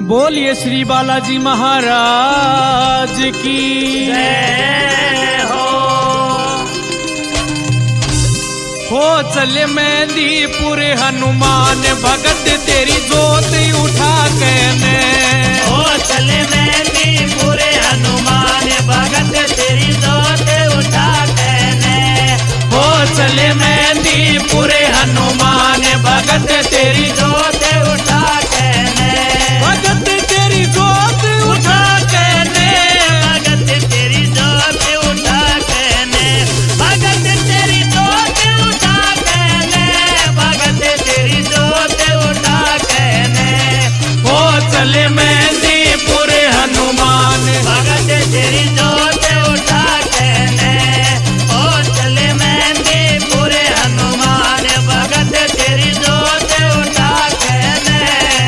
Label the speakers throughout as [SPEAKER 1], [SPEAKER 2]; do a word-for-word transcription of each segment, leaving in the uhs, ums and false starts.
[SPEAKER 1] बोलिए श्री बालाजी महाराज की
[SPEAKER 2] जय हो।
[SPEAKER 1] हो चले मेहंदीपुर हनुमान भगत तेरी जोत उठा कहने।
[SPEAKER 2] हो चले मेहंदीपुर हनुमान भगत तेरी जोत उठा कहने।
[SPEAKER 1] हो चले मेहंदीपुर हनुमान भगत तेरी
[SPEAKER 2] जोत उठा कहने।
[SPEAKER 1] भगत तेरी जोत उठा कहने।
[SPEAKER 2] भगत तेरी जोत उठा कहने। भगत तेरी जोत उठा कहने। भगत तेरी जोत उठा कहने।
[SPEAKER 1] हो चले मेहंदीपुर हनुमान
[SPEAKER 2] भगत तेरी जोत उठा कहने। ओ चले मेहंदीपुर हनुमान भगत तेरी जोत उठा कहने।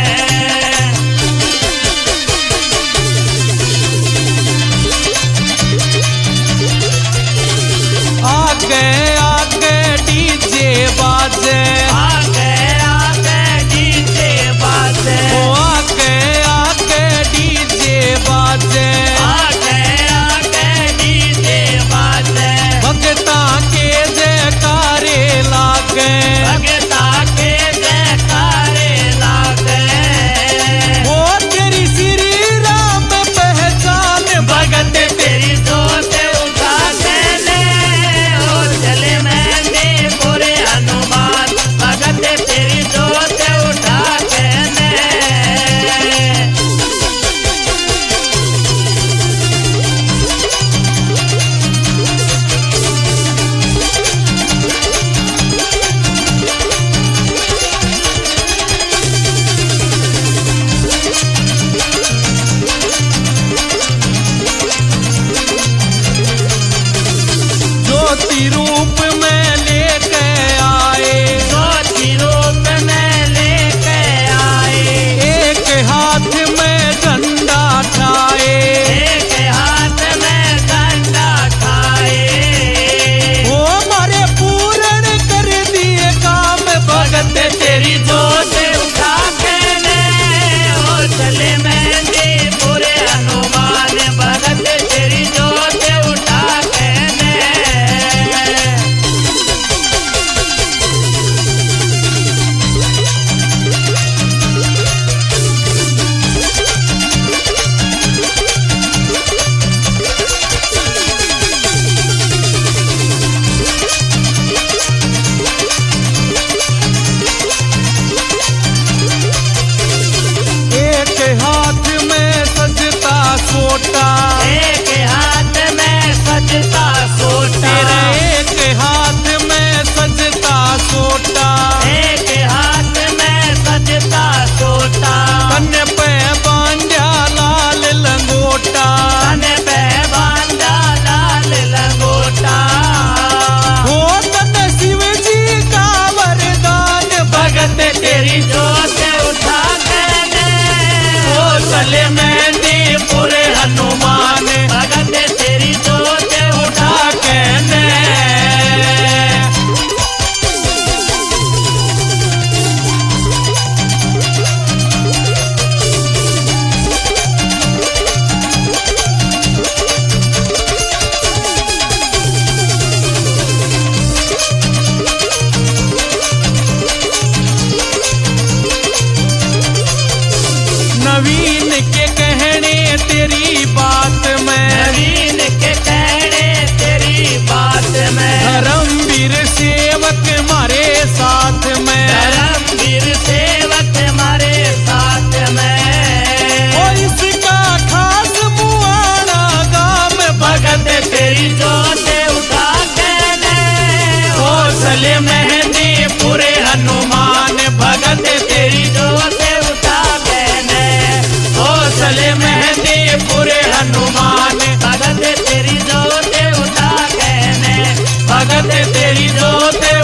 [SPEAKER 1] आगे आगे डीजे बाजे।
[SPEAKER 2] आगे आगे डीजे बाजे।
[SPEAKER 1] ओ आगे आगे डीजे बाजे।
[SPEAKER 2] आगे आगे डीजे बाजे।
[SPEAKER 1] भगता के जयकारे लागे।
[SPEAKER 2] भगता के जयकारे लागे।
[SPEAKER 1] ओ तेरी श्री राम पहचान
[SPEAKER 2] भगत तेरी जोत उठा कहने। ओ चले मेहंदीपुर हनुमान भगत तेरी जोत उठा कहने।
[SPEAKER 1] ज्योति रूप में लेके आए।
[SPEAKER 2] ज्योति रूप में लेके आए।
[SPEAKER 1] एक हाथ में डंडा ठाए।
[SPEAKER 2] एक हाथ में डंडा खाए।
[SPEAKER 1] ओ मारे पूर्ण कर दिए काम भगत
[SPEAKER 2] तेरी जोत उठा कहने। ओ चले मेहंदीपुर हनुमान भगत तेरी जोत उठा कहने।
[SPEAKER 1] एक हाथ में सजता सोटा।
[SPEAKER 2] एक हाथ में सजता सोटा।
[SPEAKER 1] तेरे एक हाथ में सजता सोटा।
[SPEAKER 2] एक हाथ में सजता सोटा।
[SPEAKER 1] कन पे बांधा लाल लंगोटा।
[SPEAKER 2] तन पे बांधा लाल लंगोटा।
[SPEAKER 1] हो तन शिव जी का वरदान
[SPEAKER 2] भगत तेरी जोत उठा कहने।
[SPEAKER 1] हो चले मेहंदीपुर हनुमान
[SPEAKER 2] भगत तेरी जोत उठा
[SPEAKER 1] कहने। नवीन के कहने तेरी बात में।
[SPEAKER 2] नवीन के कहने तेरी बात में।
[SPEAKER 1] धर्मवीर सेवक मारे साथ में।
[SPEAKER 2] धर्मवीर सेवक हमारे साथ में।
[SPEAKER 1] ओ इसका खास मुआना गाम
[SPEAKER 2] भगत तेरी जोत उठा कहने।
[SPEAKER 1] हो चले मेहंदीपुर हनुमान भगत तेरी
[SPEAKER 2] जोत उठा कहने।
[SPEAKER 1] हो चले मेहंदीपुर हनुमान
[SPEAKER 2] भगत तेरी जोत उठा कहने।
[SPEAKER 1] भगत तेरी जोत